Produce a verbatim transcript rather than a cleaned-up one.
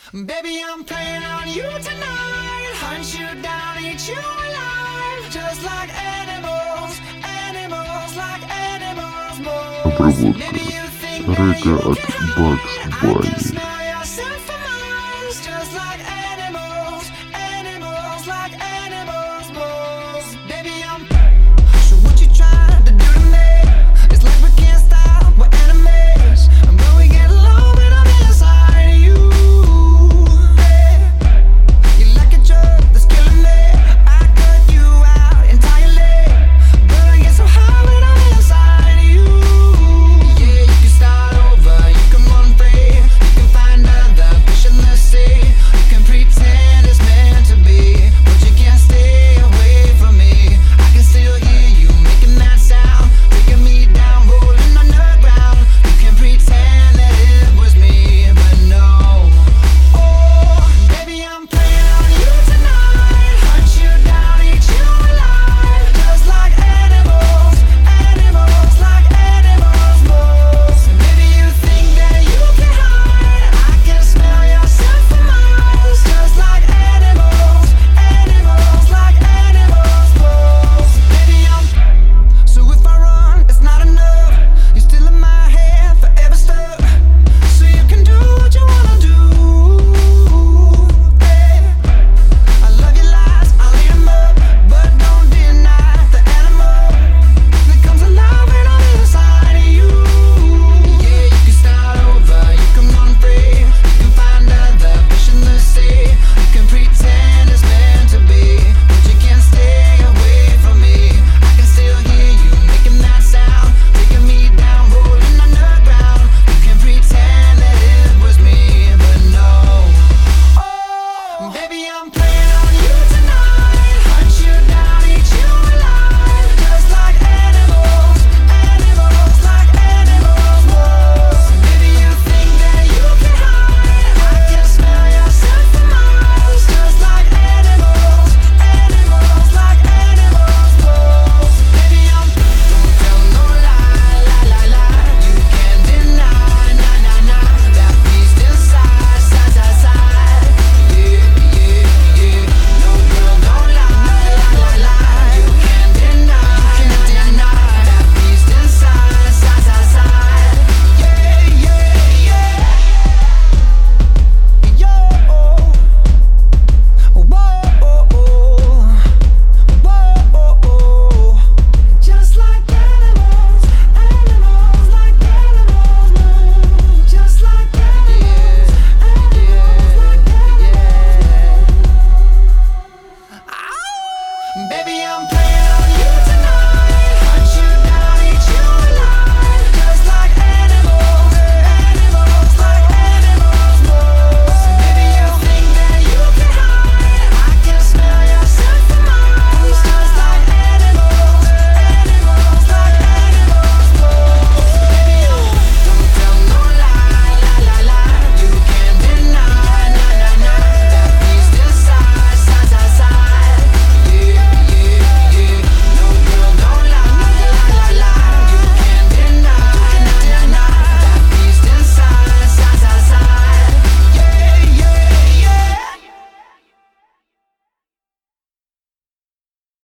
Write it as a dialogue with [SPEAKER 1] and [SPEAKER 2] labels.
[SPEAKER 1] Baby, I'm playing on you tonight. Hunt you down, eat you alive. Just like animals, animals, like animals, boys. Maybe you think that you
[SPEAKER 2] Трека
[SPEAKER 1] can
[SPEAKER 2] от
[SPEAKER 1] hide.
[SPEAKER 2] Bugs
[SPEAKER 1] I can
[SPEAKER 2] Bunny.
[SPEAKER 1] smell yourself for miles. Just like animals, animals, like animals.